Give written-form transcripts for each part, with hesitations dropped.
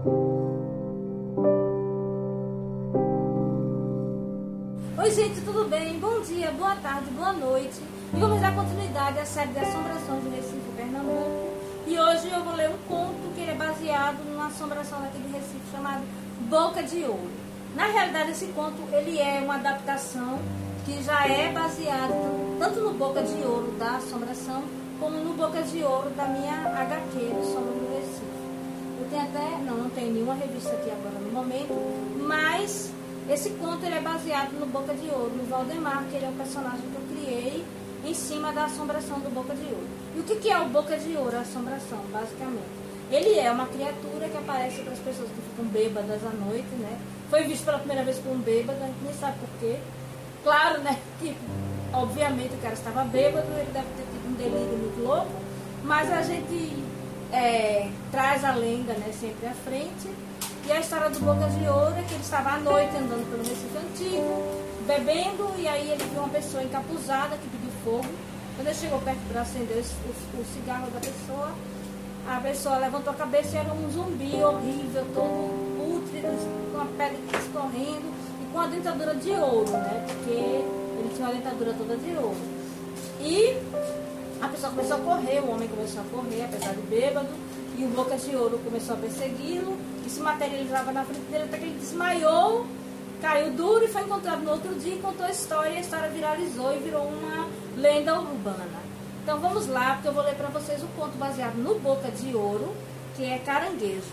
Oi gente, tudo bem? Bom dia, boa tarde, boa noite. E vamos dar continuidade à série de assombrações de Recife, Pernambuco. E hoje eu vou ler um conto que ele é baseado numa assombração daqui de Recife chamado Boca de Ouro. Na realidade esse conto ele é uma adaptação que já é baseado tanto no Boca de Ouro da assombração como no Boca de Ouro da minha HQ do Sombra do Recife. Eu tenho até, não tenho nenhuma revista aqui agora no momento, mas esse conto ele é baseado no Boca de Ouro, no Valdemar, que ele é um personagem que eu criei em cima da assombração do Boca de Ouro. E o que é o Boca de Ouro, a assombração, basicamente? Ele é uma criatura que aparece para as pessoas que ficam bêbadas à noite, né? Foi visto pela primeira vez por um bêbado, a gente nem sabe por quê. Claro, né, que obviamente o cara estava bêbado, ele deve ter tido um delírio muito louco, mas a gente traz a lenda, né, sempre à frente. E a história do Boca de Ouro é que ele estava à noite andando pelo Recife Antigo, bebendo, e aí ele viu uma pessoa encapuzada que pediu fogo. Quando ele chegou perto para acender o cigarro da pessoa, a pessoa levantou a cabeça e era um zumbi horrível, todo pútrido, com a pele escorrendo e com a dentadura de ouro, né? Porque ele tinha uma dentadura toda de ouro. E a pessoa começou a correr, o homem começou a correr, apesar de bêbado, e o Boca de Ouro começou a persegui-lo, e se materializava na frente dele até que ele desmaiou, caiu duro e foi encontrado no outro dia e contou a história viralizou e virou uma lenda urbana. Então vamos lá, porque eu vou ler para vocês o conto baseado no Boca de Ouro, que é Caranguejo.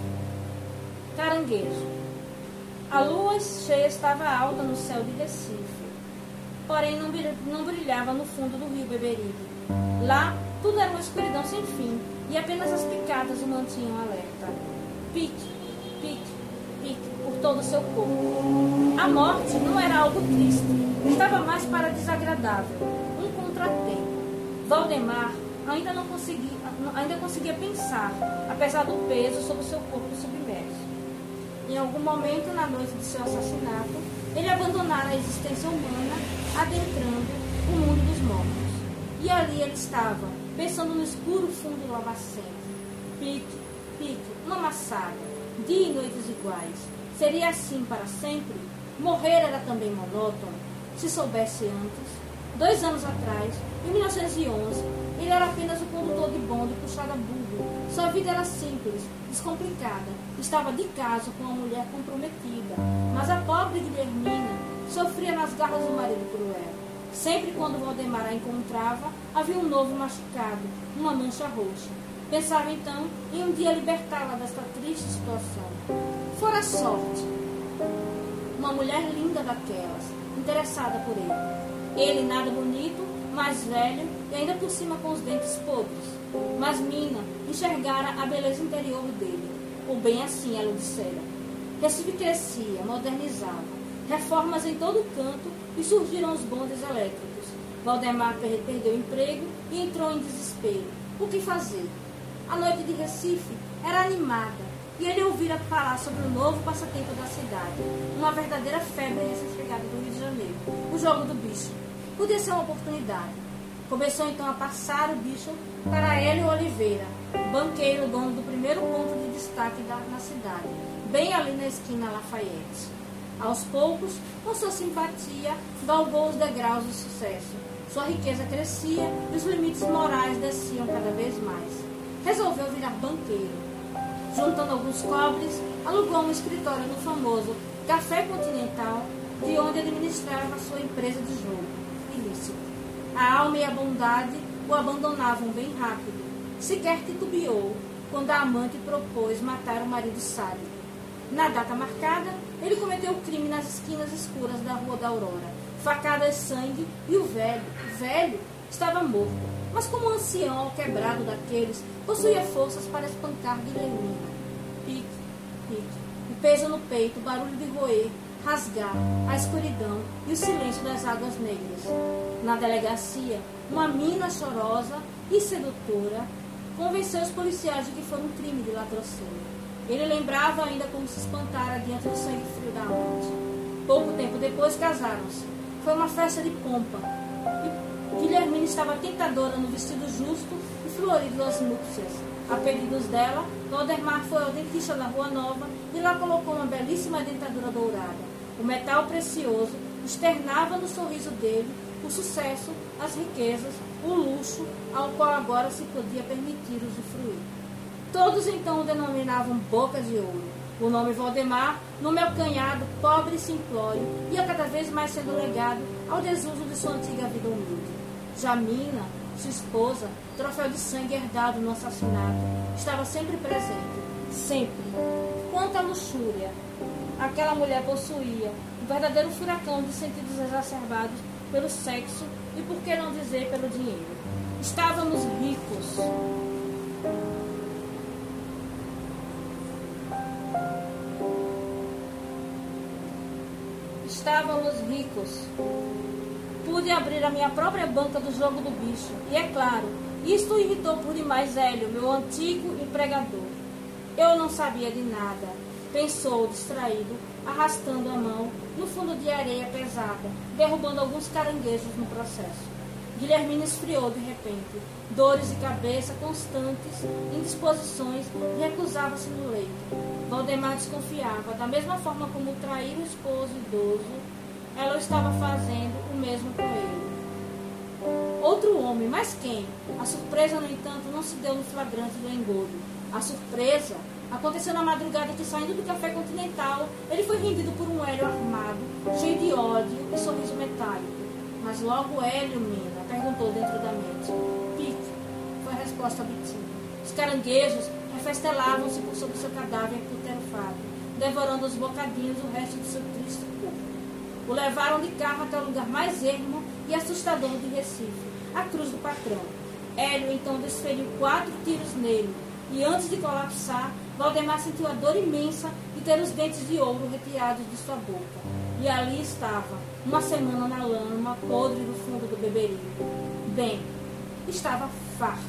Caranguejo. A lua cheia estava alta no céu de Recife, porém não brilhava no fundo do rio Beberibe. Lá tudo era uma escuridão sem fim, e apenas as picadas o mantinham alerta. Pique, pique, pique por todo o seu corpo. A morte não era algo triste, estava mais para desagradável, um contratempo. Valdemar ainda conseguia pensar, apesar do peso sobre o seu corpo submerso. Em algum momento, na noite de seu assassinato, ele abandonara a existência humana, adentrando o mundo dos mortos. E ali ele estava, pensando no escuro fundo do lamacento. Pique, pique, uma maçada, dia e noites iguais. Seria assim para sempre? Morrer era também monótono. Se soubesse antes. 2 anos atrás, em 1911, ele era apenas o condutor de bonde puxado a burro. Sua vida era simples, descomplicada. Estava de caso com uma mulher comprometida. Mas a pobre Guilhermina sofria nas garras do marido cruel. Sempre quando Valdemar a encontrava, havia um novo machucado, uma mancha roxa. Pensava então em um dia libertá-la desta triste situação. Fora sorte. Uma mulher linda daquelas, interessada por ele. Ele nada bonito, mais velho e ainda por cima com os dentes podres. Mas Mina enxergara a beleza interior dele. Ou bem assim ela o dissera. Recife crescia, modernizava. Reformas em todo canto e surgiram os bondes elétricos. Valdemar perdeu o emprego e entrou em desespero. O que fazer? A noite de Recife era animada e ele ouvira falar sobre o novo passatempo da cidade. Uma verdadeira febre recém-chegada do Rio de Janeiro. O jogo do bicho. Podia ser uma oportunidade. Começou então a passar o bicho para Hélio Oliveira, banqueiro, dono do primeiro ponto de destaque na cidade, bem ali na esquina Lafayette. Aos poucos, com sua simpatia, galgou os degraus do sucesso. Sua riqueza crescia e os limites morais desciam cada vez mais. Resolveu virar banqueiro. Juntando alguns cobres, alugou um escritório no famoso Café Continental, de onde administrava sua empresa de jogo. Ilícito. A alma e a bondade o abandonavam bem rápido. Sequer titubeou quando a amante propôs matar o marido sádico. Na data marcada, ele cometeu o crime nas esquinas escuras da Rua da Aurora. Facadas, sangue e o velho, estava morto. Mas como um ancião alquebrado daqueles, possuía forças para espancar Guilhermina. Pique, pique. O peso no peito, o barulho de roer, rasgar, a escuridão e o silêncio das águas negras. Na delegacia, uma mina chorosa e sedutora convenceu os policiais de que foi um crime de latrocínio. Ele lembrava ainda como se espantara diante do sangue frio da amante. Pouco tempo depois casaram-se. Foi uma festa de pompa. E Guilhermina estava tentadora no vestido justo e florido das núpcias. A pedidos dela, Valdemar foi ao dentista na Rua Nova e lá colocou uma belíssima dentadura dourada. O metal precioso externava no sorriso dele o sucesso, as riquezas, o luxo ao qual agora se podia permitir usufruir. Todos então o denominavam Boca de Ouro. O nome Valdemar, nome acanhado, pobre e simplório, ia cada vez mais sendo legado ao desuso de sua antiga vida humilde. Jamina, sua esposa, troféu de sangue herdado no assassinato, estava sempre presente, sempre. Quanto à luxúria, aquela mulher possuía um verdadeiro furacão de sentidos exacerbados pelo sexo e, por que não dizer, pelo dinheiro. Estávamos ricos. Estávamos ricos. Pude abrir a minha própria banca do jogo do bicho. E é claro, isto irritou por demais Hélio, meu antigo empregador. Eu não sabia de nada, pensou distraído, arrastando a mão no fundo de areia pesada, derrubando alguns caranguejos no processo. Guilhermina esfriou de repente, dores de cabeça constantes, indisposições, e recusava-se no leito. Valdemar desconfiava, da mesma forma como trair o esposo idoso, ela estava fazendo o mesmo com ele. Outro homem, mas quem? A surpresa, no entanto, não se deu no flagrante do engodo. A surpresa aconteceu na madrugada que, saindo do café Continental, ele foi rendido por um Hélio armado, cheio de ódio e sorriso metálico. Mas logo Hélio, Mina, perguntou dentro da mente. Pique, foi a resposta obtida. Os caranguejos refestelavam-se por sobre seu cadáver putrefado, devorando aos bocadinhos o resto de seu triste corpo. O levaram de carro até o lugar mais ermo e assustador de Recife, a Cruz do Patrão. Hélio então desferiu 4 tiros nele, e antes de colapsar, Valdemar sentiu a dor imensa de ter os dentes de ouro retirados de sua boca. E ali estava, uma semana na lama, podre no fundo do beberibe. Bem, estava farto.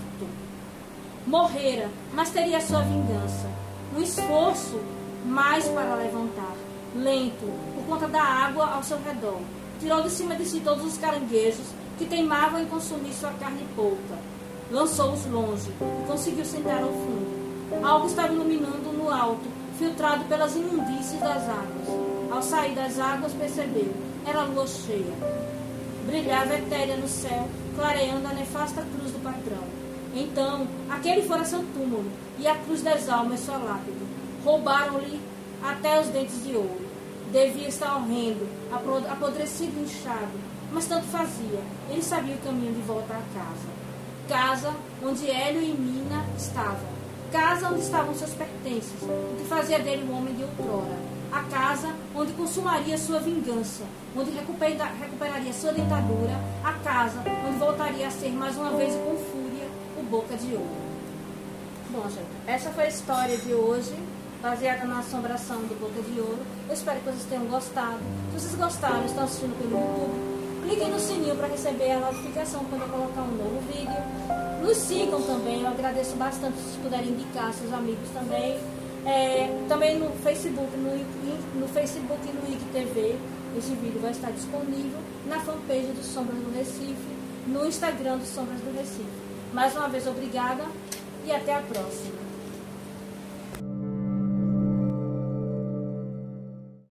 Morrera, mas teria sua vingança. Um esforço mais para levantar. Lento, por conta da água ao seu redor. Tirou de cima de si todos os caranguejos que teimavam em consumir sua carne pouca. Lançou-os longe e conseguiu sentar ao fundo. Algo estava iluminando no alto, filtrado pelas imundícies das águas. Ao sair das águas, percebeu. Era a lua cheia. Brilhava etérea no céu, clareando a nefasta cruz do patrão. Então, aquele fora seu túmulo, e a cruz das almas sua lápide. Roubaram-lhe até os dentes de ouro. Devia estar horrendo, apodrecido e inchado, mas tanto fazia. Ele sabia o caminho de volta à casa. Casa onde Hélio e Mina estavam. Casa onde estavam seus pertences, o que fazia dele um homem de outrora. A casa onde consumaria sua vingança, onde recuperaria sua dentadura. A casa onde voltaria a ser mais uma vez e com fúria o Boca de Ouro. Bom, gente, essa foi a história de hoje, baseada na assombração do Boca de Ouro. Eu espero que vocês tenham gostado. Se vocês gostaram, estão assistindo pelo YouTube, cliquem no sininho para receber a notificação quando eu colocar um novo vídeo. Nos sigam também, eu agradeço bastante se vocês puderem indicar seus amigos também. Também no Facebook, no Facebook e no IGTV, esse vídeo vai estar disponível na fanpage do Sombras do Recife, no Instagram do Sombras do Recife. Mais uma vez, obrigada e até a próxima.